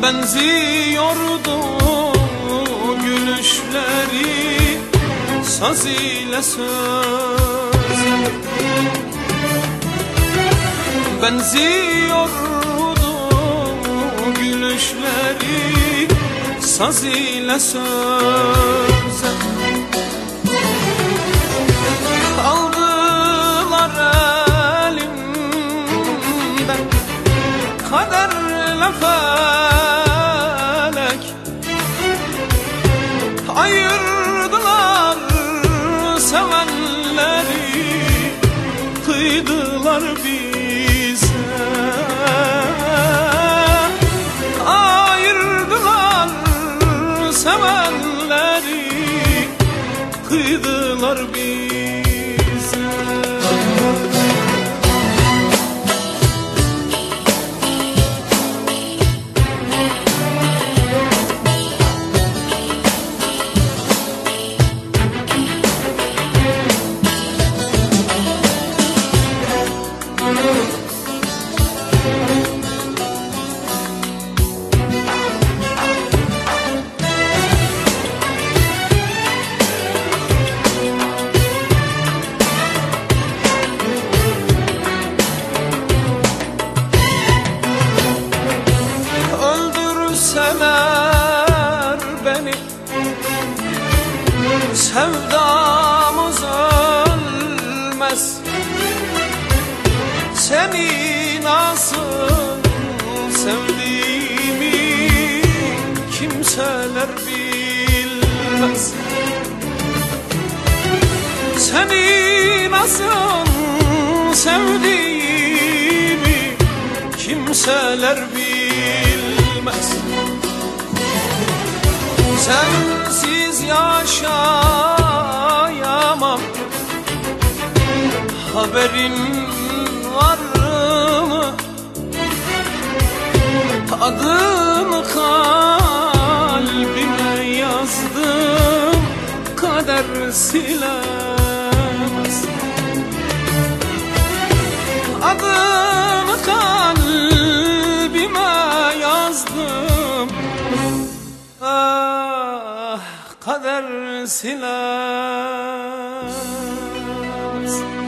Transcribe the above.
Benziyordu gülüşleri saz ile söz. Benziyordu gülüşleri saz ile söz. Aldılar elimden kaderle felek, ayırdılar sevenleri, kıydılar bize. Ayırdılar sevenleri, kıydılar bize. Öldürseler beni, sevdamız ölmez. Seni nasıl sevdiğimi kimseler bilmez. Seni nasıl sevdiğimi kimseler bilmez. Sensiz yaşayamam, haberin var mı? Adımı kalbime yazdım, kader silemez. Adımı kalbime yazdım, ah, kader silemez.